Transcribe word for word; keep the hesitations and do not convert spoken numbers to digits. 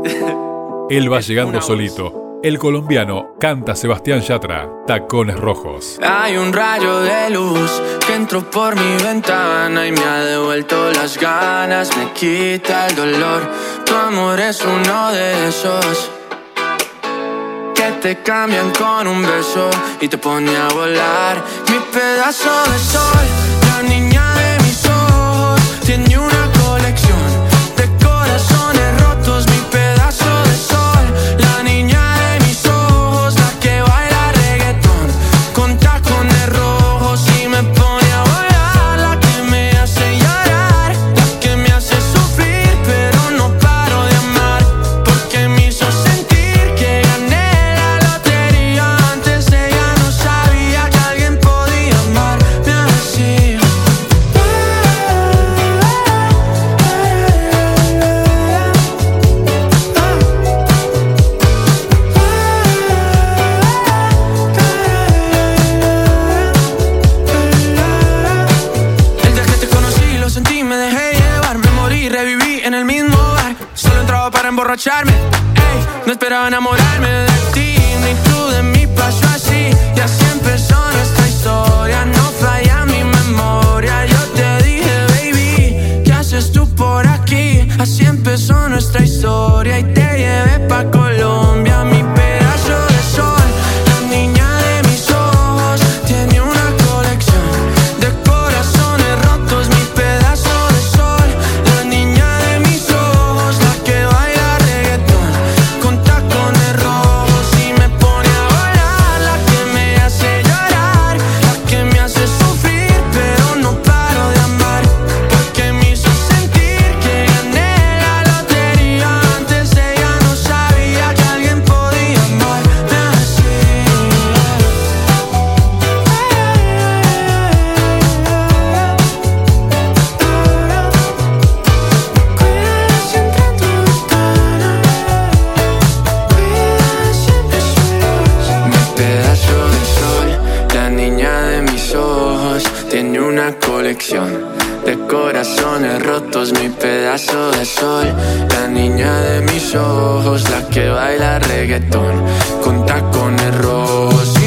Él va llegando solito. El colombiano canta Sebastián Yatra, Tacones Rojos. Hay un rayo de luz que entró por mi ventana y me ha devuelto las ganas, me quita el dolor. Tu amor es uno de esos que te cambian con un beso y te pone a volar. Mi pedazo de sol, la niña de mis ojos, tiene una colección de corazones rotos. Mi pedazo de sol, la niña de mis ojos, la que baila reggaetón con tacones rojos y me pone a volar. La que me hace llorar, la que me hace sufrir, pero no paro de amar, porque me hizo sentir que gané la lotería. Antes ella no sabía que alguien podía amarme así. El día que te conocí lo sentí, me dejé llevar, me morí, reviví en el mismo bar. Solo entraba para emborracharme, ey, no esperaba enamorarme de ti, ni tú de mí. Pasó así y así empezó nuestra historia. No falla mi memoria. Yo te dije, baby, ¿qué haces tú por aquí? Así empezó nuestra historia y te llevé pa' Colombia. Mi pedazo de sol, la niña de mis ojos, tiene una colección de corazones rotos. Mi pedazo de sol, la niña de mis ojos, la que baila reggaetón con tacones rojos y me pone a volar. La que me hace llorar, la que me hace sufrir, pero no paro de amar, porque me hizo sentir que gané la lotería. Antes ella no sabía que alguien podía amarme así. Cuida siempre tus ganas, cuida siempre su luz. Mi pedazo de sol, la niña de mis ojos, tiene una colección de corazones rotos. Mi pedazo de sol, la niña de mis ojos, la que baila reggaetón con tacones rojos.